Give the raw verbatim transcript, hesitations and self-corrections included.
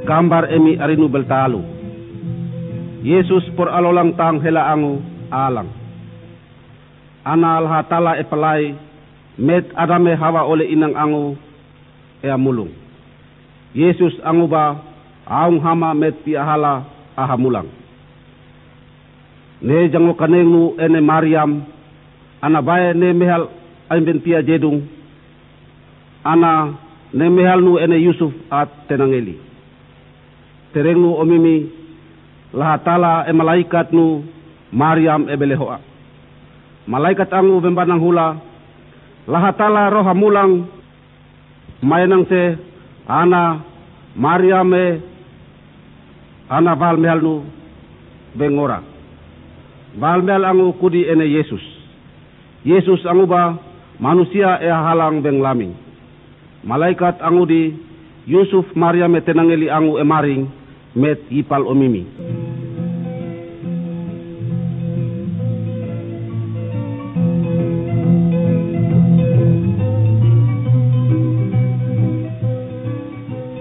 gambar emi arinu beltalu. Yesus por alolang tang hela angu alang. Ana alhatala epalai met adame hawa ole inang angu ea mulung. Yesus angu ba aung hama met pi ahala aha mulang. Ne jango kanengu ene Mariam ana bae ne mehal aimben pia jedung. Ana ne mehal nu ene Yusuf at tenangeli. Terengu omimi lahatala e malaikat nu Mariam e belehoa. Malaikat angu bembanang hula lahatala roha mulang mayenang se ana Mariam e ana val mehal nu bengora. Val mehal angu kudi ene Yesus. Yesus angu ba manusia e halang beng laming. Malaikat angu di Yusuf Mariam e tenangeli angu e maring met ipal omimi.